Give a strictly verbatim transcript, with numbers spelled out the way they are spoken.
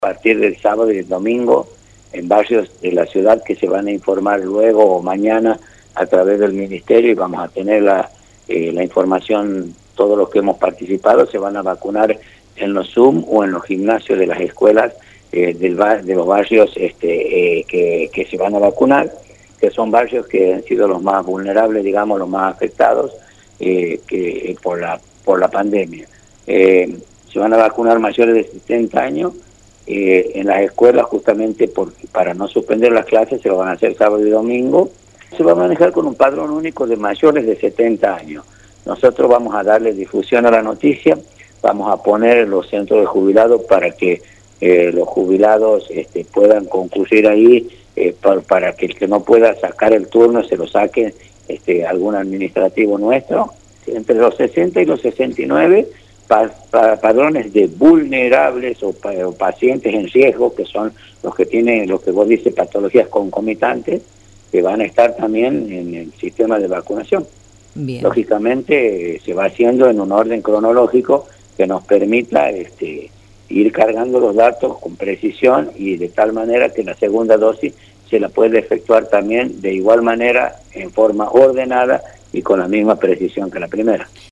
A partir del sábado y el domingo en barrios de la ciudad que se van a informar luego o mañana a través del ministerio, y vamos a tener la, eh, la información. Todos los que hemos participado se van a vacunar en los Zoom o en los gimnasios de las escuelas eh, del bar, de los barrios este, eh, que, que se van a vacunar, que son barrios que han sido los más vulnerables, digamos, los más afectados eh, que, eh, por, la, por la pandemia. Eh, se van a vacunar mayores de setenta años. Eh, en las escuelas, justamente por, para no suspender las clases, se lo van a hacer sábado y domingo. Se va a manejar con un padrón único de mayores de setenta años. Nosotros vamos a darle difusión a la noticia, vamos a poner los centros de jubilados para que eh, los jubilados este, puedan concurrir ahí, eh, para, para que el que no pueda sacar el turno se lo saque este, algún administrativo nuestro. Entre los sesenta y los sesenta y nueve, Pa, pa, padrones de vulnerables o, pa, o pacientes en riesgo, que son los que tienen, lo que vos dices, patologías concomitantes, que van a estar también en el sistema de vacunación. Bien. Lógicamente eh, se va haciendo en un orden cronológico que nos permita este, ir cargando los datos con precisión, y de tal manera que la segunda dosis se la puede efectuar también de igual manera, en forma ordenada y con la misma precisión que la primera.